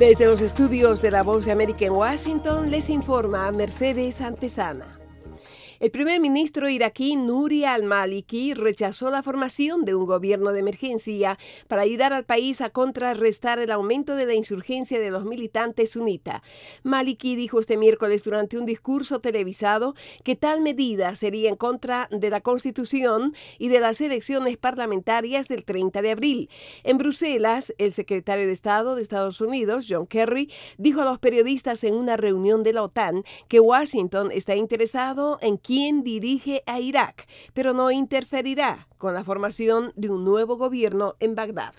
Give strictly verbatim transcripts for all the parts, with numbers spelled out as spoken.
Desde los estudios de La Voz de América en Washington, les informa Mercedes Antesana. El primer ministro iraquí Nouri al-Maliki rechazó la formación de un gobierno de emergencia para ayudar al país a contrarrestar el aumento de la insurgencia de los militantes sunitas. Maliki dijo este miércoles durante un discurso televisado que tal medida sería en contra de la Constitución y de las elecciones parlamentarias del treinta de abril. En Bruselas, el secretario de Estado de Estados Unidos, John Kerry, dijo a los periodistas en una reunión de la OTAN que Washington está interesado en quien dirige a Irak, pero no interferirá con la formación de un nuevo gobierno en Bagdad.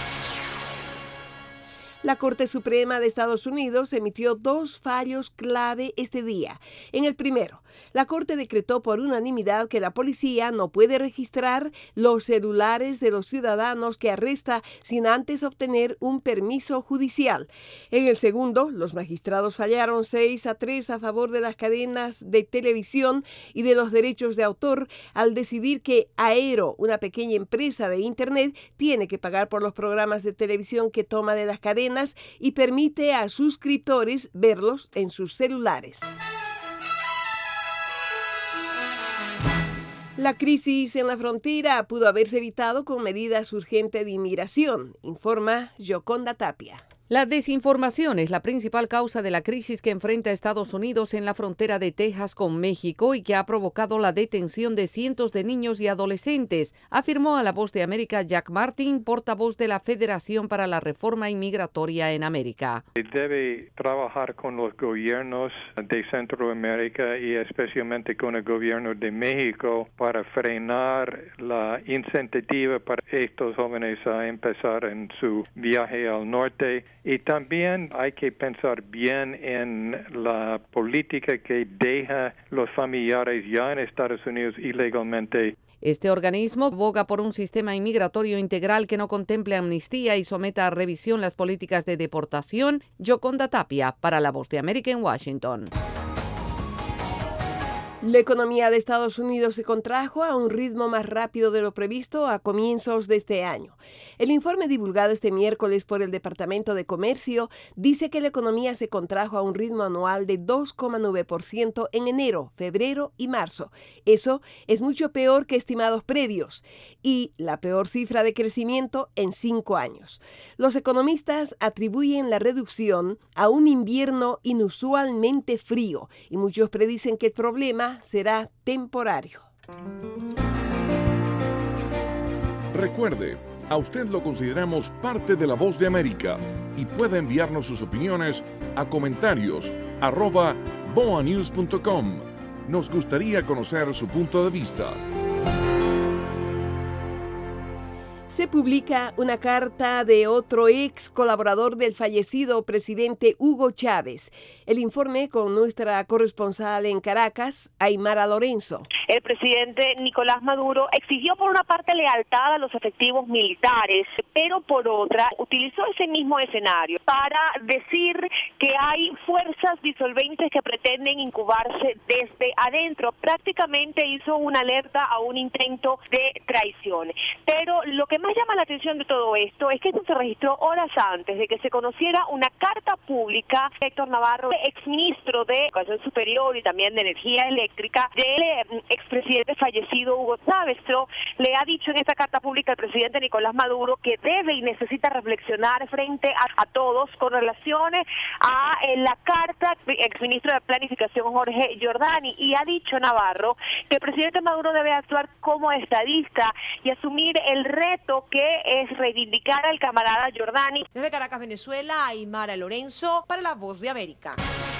La Corte Suprema de Estados Unidos emitió dos fallos clave este día. En el primero, la Corte decretó por unanimidad que la policía no puede registrar los celulares de los ciudadanos que arresta sin antes obtener un permiso judicial. En el segundo, los magistrados fallaron seis a tres a favor de las cadenas de televisión y de los derechos de autor al decidir que Aero, una pequeña empresa de Internet, tiene que pagar por los programas de televisión que toma de las cadenas y permite a suscriptores verlos en sus celulares. La crisis en la frontera pudo haberse evitado con medidas urgentes de inmigración, informa Yoconda Tapia. La desinformación es la principal causa de la crisis que enfrenta Estados Unidos en la frontera de Texas con México y que ha provocado la detención de cientos de niños y adolescentes, afirmó a La Voz de América Jack Martin, portavoz de la Federación para la Reforma Inmigratoria en América. Debe trabajar con los gobiernos de Centroamérica y especialmente con el gobierno de México para frenar la incentiva para estos jóvenes a empezar en su viaje al norte. Y también hay que pensar bien en la política que deja los familiares ya en Estados Unidos ilegalmente. Este organismo aboga por un sistema inmigratorio integral que no contemple amnistía y someta a revisión las políticas de deportación. Yoconda Tapia, para La Voz de América en Washington. La economía de Estados Unidos se contrajo a un ritmo más rápido de lo previsto a comienzos de este año. El informe divulgado este miércoles por el Departamento de Comercio dice que la economía se contrajo a un ritmo anual de dos coma nueve por ciento en enero, febrero y marzo. Eso es mucho peor que estimados previos y la peor cifra de crecimiento en cinco años. Los economistas atribuyen la reducción a un invierno inusualmente frío y muchos predicen que el problema será temporario. Recuerde, a usted lo consideramos parte de La Voz de América y puede enviarnos sus opiniones a comentarios arroba boanews punto com. Nos gustaría conocer su punto de vista. Se publica una carta de otro ex colaborador del fallecido presidente Hugo Chávez. El informe con nuestra corresponsal en Caracas, Aymara Lorenzo. El presidente Nicolás Maduro exigió por una parte lealtad a los efectivos militares, pero por otra utilizó ese mismo escenario para decir que hay fuerzas disolventes que pretenden incubarse desde adentro. Prácticamente hizo una alerta a un intento de traición. Pero lo que más llama la atención de todo esto es que esto se registró horas antes de que se conociera una carta pública de Héctor Navarro, exministro de Educación Superior y también de Energía Eléctrica, del expresidente fallecido Hugo Chávez. Le ha dicho en esta carta pública al presidente Nicolás Maduro que debe y necesita reflexionar frente a, a todos con relación a eh, la carta del exministro de Planificación Jorge Giordani, y ha dicho Navarro que el presidente Maduro debe actuar como estadista y asumir el reto que es reivindicar al camarada Giordani. Desde Caracas, Venezuela, Aymara Lorenzo para La Voz de América.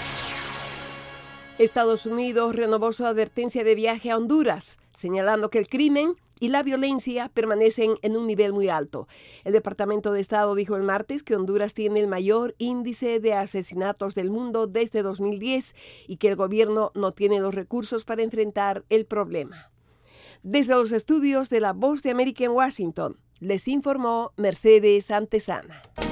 Estados Unidos renovó su advertencia de viaje a Honduras, señalando que el crimen y la violencia permanecen en un nivel muy alto. El Departamento de Estado dijo el martes que Honduras tiene el mayor índice de asesinatos del mundo desde dos mil diez y que el gobierno no tiene los recursos para enfrentar el problema. Desde los estudios de La Voz de América en Washington, les informó Mercedes Antesana.